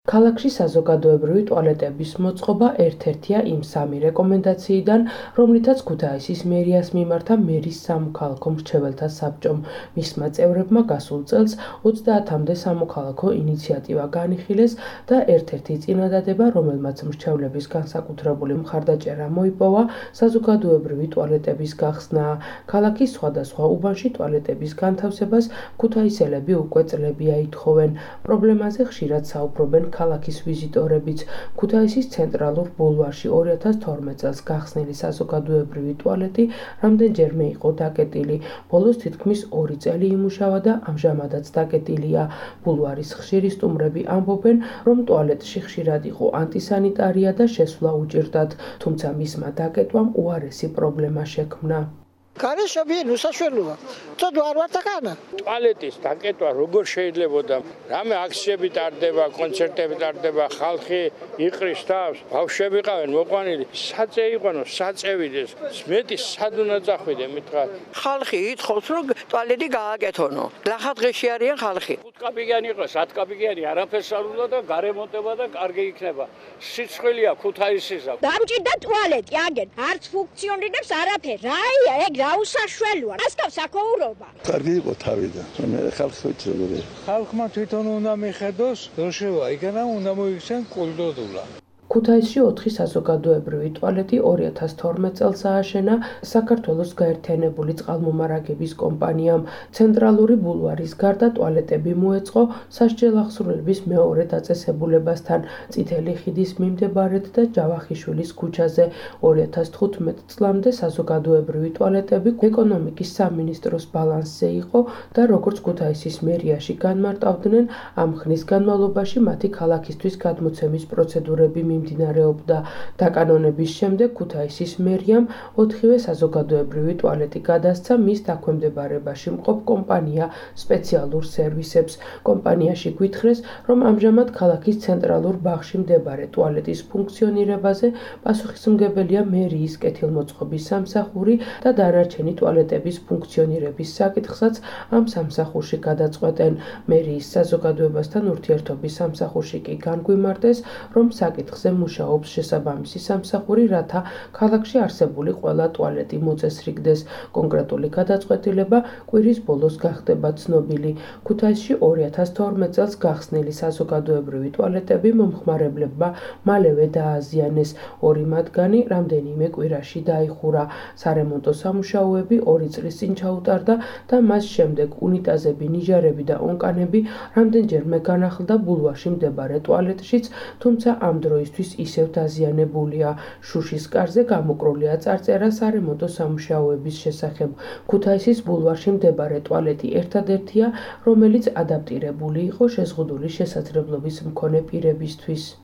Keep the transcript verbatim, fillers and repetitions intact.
ქალაქში საზოგადოებრივი ტუალეტების მოწყობა ერთ-ერთია იმ სამი რეკომენდაციიდან, რომლითაც ქუთაისის მერიას მიმართა მერის სამოქალაქო მრჩეველთა საბჭომ. მისმა წევრებმა გასულ წელს ოცდაათამდე სამოქალაქო ინიციატივა განიხილეს და ერთ-ერთი წინადადება, რომელმაც მრჩევლების განსაკუთრებული მხარდაჭერა მოიპოვა, საზოგადოებრივი ტუალეტების გახსნაა. ქალაქის სხვადასხვა უბანში ტუალეტების განთავსებას ქუთაისელები უკვე წლებია ითხოვენ. პრობლემაზე ხშირად საუბრობენ ქალაქის ვიზიტორებიც. ქუთაისის ცენტრალურ ბულვარში ორი ათას თორმეტ წელს გახსნილი საზოგადოებრივი ტუალეტი რამდენჯერმე იყო დაკეტილი. ბოლოს თითქმის ორი წელი იმუშავა და ამჟამადაც დაკეტილია. ბულვარის ხშირი სტუმრები ამბობენ, რომ ტუალეტში ხშირად იყო ანტისანიტარია და შესვლა უჭირდათ, თუმცა მისმა დაკეტვამ უარესი პრობლემა შექმნა. გარეშობი უსაშველოა. წოდვა არ ვარ თქანა. ტუალეტის დაკეტვა როგორ შეიძლებოდა? რამე აქციები ტარდება, კონცერტები ტარდება, ხალხი იყრის თავს, ბავშვები ყავენ მოყვანილი, საწე იყანო, საწევიდეს. მეტი სად უნდა წახვიდე მითხრა. ხალხი ითხოვს, რომ ტუალეტი გააკეთონო. ლახა დღეში არიან ხალხი. ხუთკაპიკიანი იყო, სათკაპიკიანი, არაფერს არ უნდა და გარემონტება და კარგი იქნება. სიცხვილეა ქუთაისისა. დამჭირდა ტუალეტი აგენ, არც ფუნქციონირებს არაფერი. რაია ეგ რაუსაშველოა. ასკავ საქოურობა. კარგი იყო თავიდან, მე ხალხს ვიცი როგორია. ხალხმა თვითონ უნდა მიხედოს, რომ შევა იქნა უნდა მოიქცენ კულტურა. ქუთაისში ოთხი საზოგადოებრივი ტუალეტი ორი ათას თორმეტ წელს ააშენა საქართველოს გაერთიანებული წყალმომარაგების კომპანიამ. ცენტრალური ბულვარის გარდა ტუალეტები მოეწყო სასჯელახსრულების მეორე დაწესებულებასთან, წითელი ხიდის მიმდებარედ და ჯავახიშვილის ქუჩაზე. ორი ათას თხუთმეტ წლამდე საზოგადოებრივი ტუალეტები ეკონომიკის სამინისტროს ბალანსზე იყო და როგორც ქუთაისის მერიაში განმარტავდნენ, ამ ხნის განმავლობაში მათი ქალაქისთვის გადმოცემის პროცედურები მიმდინარეობდა. დაკანონების შემდეგ ქუთაისის მერიამ ოთხივე საზოგადოებრივი ტუალეტი გადასცა მის დაქვემდებარებაში მყოფ კომპანია სპეციალურ სერვისებს. კომპანიაში გვითხრეს, რომ ამჟამად ქალაქის ცენტრალურ ბაღში მდებარე ტუალეტის ფუნქციონირებაზე პასუხისმგებელია მერიის კეთილმოწყობის სამსახური და დანარჩენი ტუალეტების ფუნქციონირების საკითხსაც ამ სამსახურში გადაწყვეტენ. მერიის საზოგადოებასთან ურთიერთობის სამსახურში კი განგვიმარტეს, რომ საკითხზე მუშაობს შესაბამისი სამსახური, რათა ქალაქში არსებული ყველა ტუალეტი მოწესრიგდეს. კონკრეტული გადაწყვეტილება კვირის ბოლოს გახდება ცნობილი. ქუთაისში ორი ათას თორმეტ წელს გახსნილი საზოგადოებრივი ტუალეტები მომხმარებლებმა მალევე დააზიანეს. ორი მათგანი რამდენიმე კვირაში დაიხურა. სარემონტო სამუშაოები ორი წლის წინ ჩაუტარდა და მას შემდეგ უნიტაზები, ნიჟარები და ონკანები რამდენჯერმე განახლდა ბულვარში მდებარე ტუალეტშიც, თუმცა ამ დროისთვის ისევ დაზიანებულია. შუშის კარზე გამოკრულია წარწერა სარემონტო სამუშაოების შესახებ. ქუთაისის ბულვარში მდებარე ტუალეტი ერთადერთია, რომელიც ადაპტირებული იყო შეზღუდული შესაძლებლობის მქონე პირებისთვის.